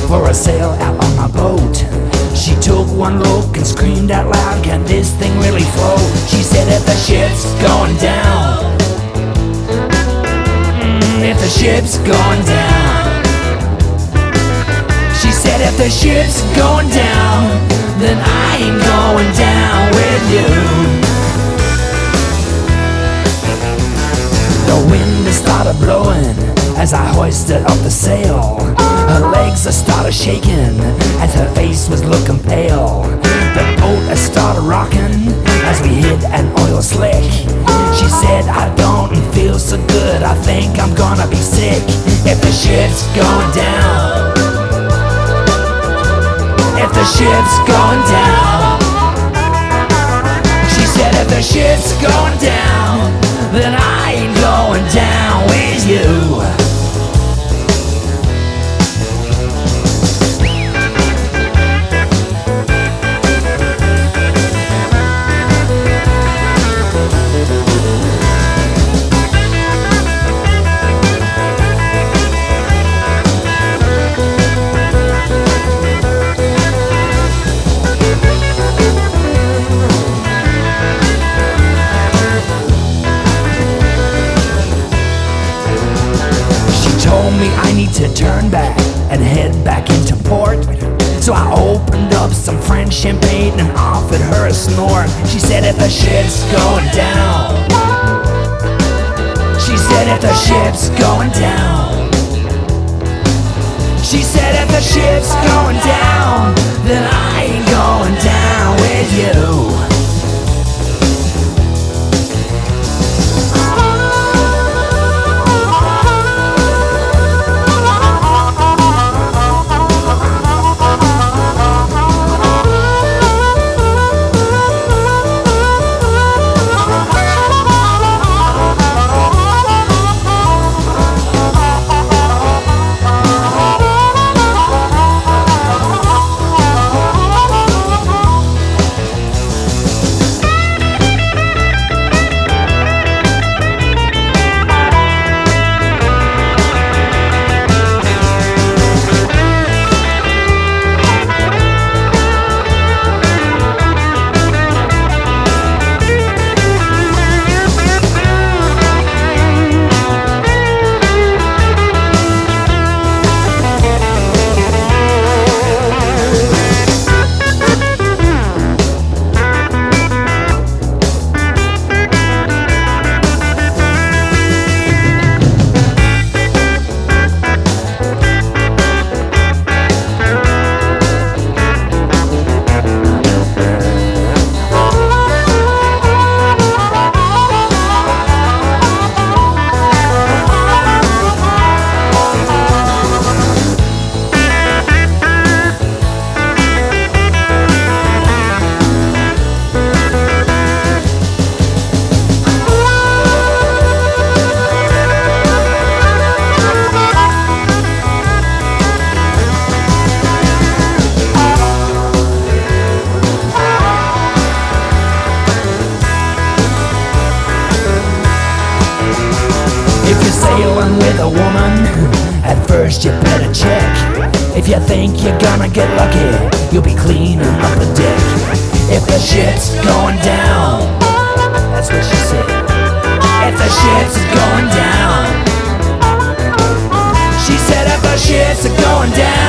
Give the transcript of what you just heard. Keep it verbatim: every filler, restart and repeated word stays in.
for a sail out on my boat. She took one look and screamed out loud, can this thing really float? She said if the ship's going down, mm, if the ship's going down. She said if the ship's going down, then I ain't going down with you. The wind has started blowing as I hoisted up the sail. Her legs have started shaking as her face was looking pale. The boat has started rocking as we hit an oil slick. She said, I don't feel so good, I think I'm gonna be sick. If the ship's going down, if the ship's going down. She said if the ship's going down, then I ain't going down with you. Told me I need to turn back and head back into port. So I opened up some French champagne and offered her a snort. She said if the ship's going down, she said if the ship's going down, she said if the ship's going down, then I ain't going down with you. Sailing with a woman, at first you better check. If you think you're gonna get lucky, you'll be cleaning up a deck. If the ship's going down, that's what she said. If the ship's going down, she said if the ship's going down,